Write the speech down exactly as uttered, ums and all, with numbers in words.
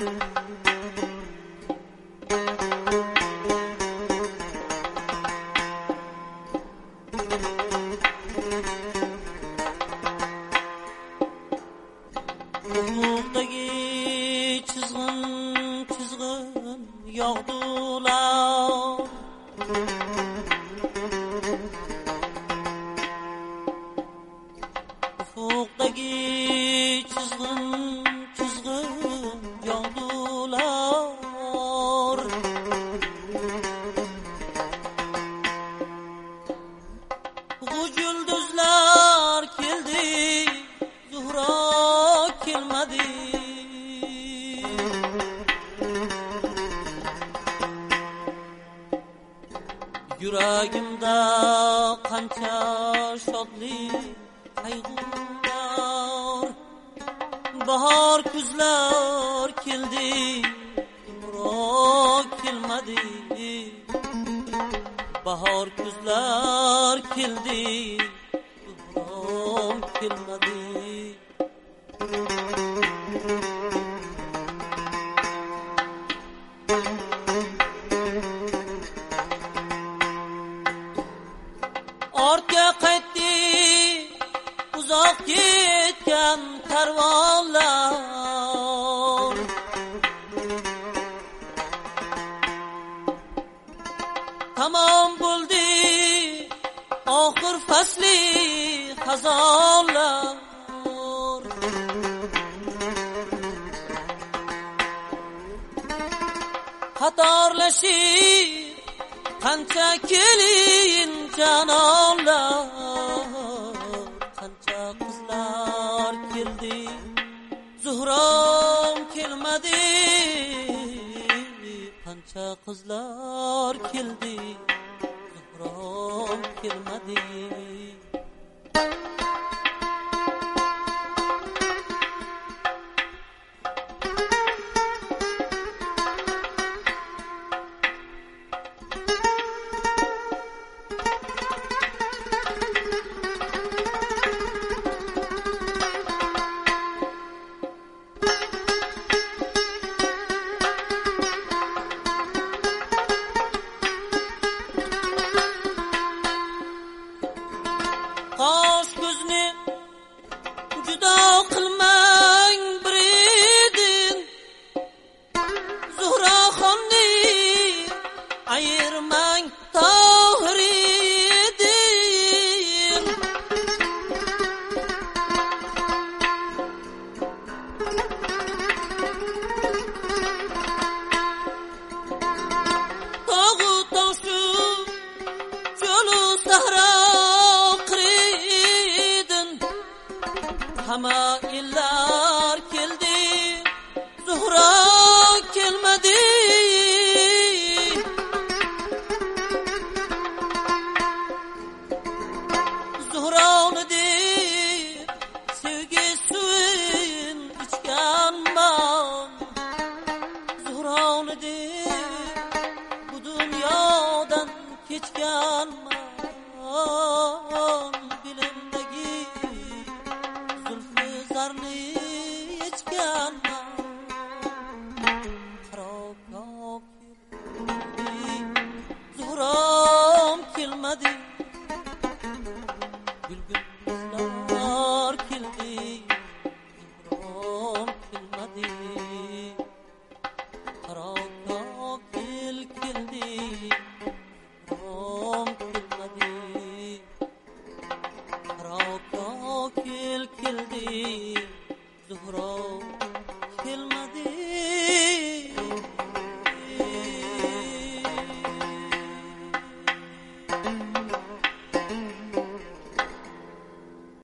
Yuragimda qancha shodlik qayg'ular, bahor kuzlar keldi, biroq kelmadi. Bahor kuzlar keldi, biroq kelmadi. Ortga qaytdi uzoq ketgan karvonlar, tamom bo'ldi oxir fasli xazonlar. Qatorlashib qancha kelin janonlar, qancha qizlar keldi, Zuhrom kelmadi. Qancha qizlar keldi, Zuhrom kelmadi. Qosh ko'zni judo qilmang bir edin, Zuhraxonni ayirmang Tohir edin. Tog'u toshi cho'lu sahro hamma illar keldi, Zuhro kelmadi. Zuhroni deb sevgi suvin ichganman, Zuhroni deb bu dunyodan kechganman. Bilimdagi zulfizarni ichganman, xarob keldi, Zuhrom kelmadi. Gulgullar keldi, Zuhrom kelmadi.